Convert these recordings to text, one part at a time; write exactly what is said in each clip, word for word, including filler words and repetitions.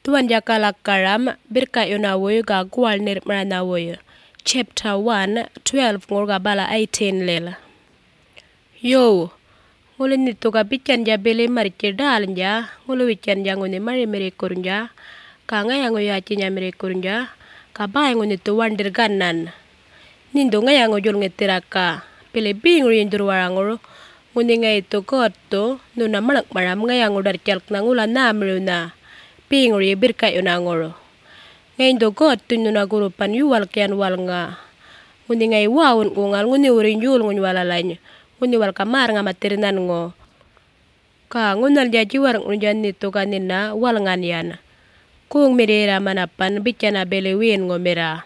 Tuan Jakalakaram, Birka Yonawoy, Gagwal Nirmanawoy. Chapter one, twelve Ngorgabala eighteen Lela. Yo, Nguli nituga bichan jabele marichedalanja, Ngulu wichan janguni mari merikurunja, Kanga yango yachinya merikurunja, Kabay ngunitu wandir ganan. Nindo ngayango jul ngetiraka, Pili bing rinduwarangoro, Nguni ngay to koto, Nuna malak maram ngayango darchalk nangula namruna, Ping ri birka yonangoro. Ngay do koto nuna gurupan yuwal kian wal nga. Nguni ngay wawun kungal nguni urin yul ngun walalanya. Nguni wal kamar nga matirinan ngo. Ka ngunal jaji warang unjan nito kanina wal ngan yan. Kung mirira manapan bichana belewin ngo mira.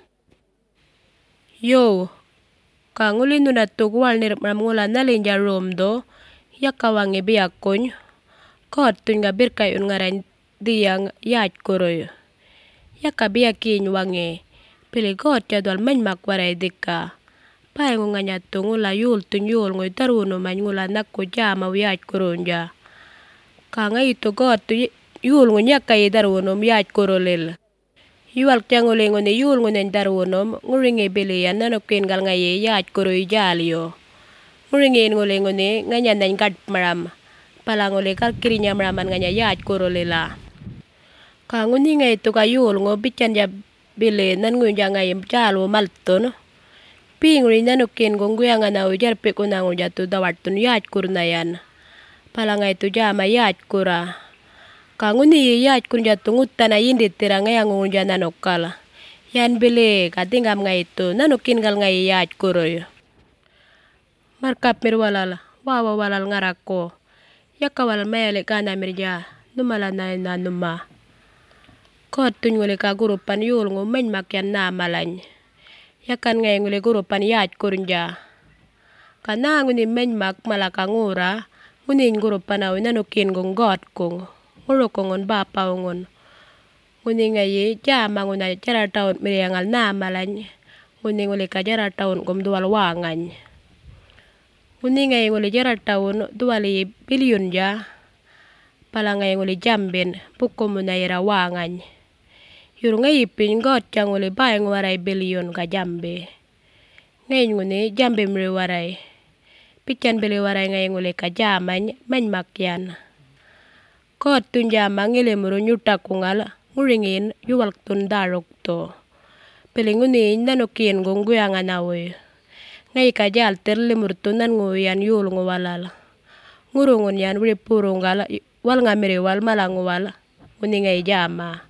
Yo. Ka nguli nuna tugwal nirmam ngula nalinja romdo. Yakawangi biyakon. Koto nga birka yon ngaran diyang yaj koroy. Yakabiyakin wangi. Pili got jadwal manmak waray dika. Pay nga nga ngula yul tun yul ngoy taruno man ngula nakko jama wiyaj koronja. Ka nga ito got yul ngo nyakay darunom yaj korolil. Yuwal kya nguli nguni yul ngunen darunom nguringi biliyan nanokin gal ngayi yaj koroy jalyo. Nguringin nguli nguni nga nyan gat maram. Pala nguli kal kirinya maraman nga yaj korolila. Ka nguni nga ito ka yul ngo bichan jab bili nan ngunja ngay jalo malton. Ping rin nanukin kung guya nga na ujar piko na ngunja to dawarton yaj kur na yan. Pala nga ito jama yaj kura. Ka nguni yaj kunja tungutan na yindit tira nga yang ngunja nanokal. Yan bili katingam nga ito nanukin gal nga yaj kuroy. Markap mirwalal, wawa walal ngarako. Yakawal mayalik ka na mirja, numala na nanuma. Koto nguli ka gurupan yul ngo men makyan na malany. Yakan ngay nguli gurupan yaj kurunja. Kana nguni men mak malaka ngura, nguni gurupan awi nanukin gong got kong. Nguro kongon bapa ngon. Nguni ngay jama nguna jara taon miriangal na malany. Nguni nguli ka jara taon gom dual wangan. Nguni ngay nguli jara taon duali bilyon ja. Pala ngay nguli jambin, buko mo na ira wangan. Yur ngay ipin got jang uli bayang waray bilyon ka jambe. Ngay nguni jambe mri waray. Pichan bili waray ngay nguli ka jamany manmakyan. Kot tun jamang ili muru nyuta kungal nguringin yuwal tun darok to. Pili nguni nanukin gong guyang anawoy. Ngay ka jal terli murtunan nguyan yul nguwalal. Ngurungun yan wili purunggal wal ngamiri wal malang wal. Nguni ngay jama.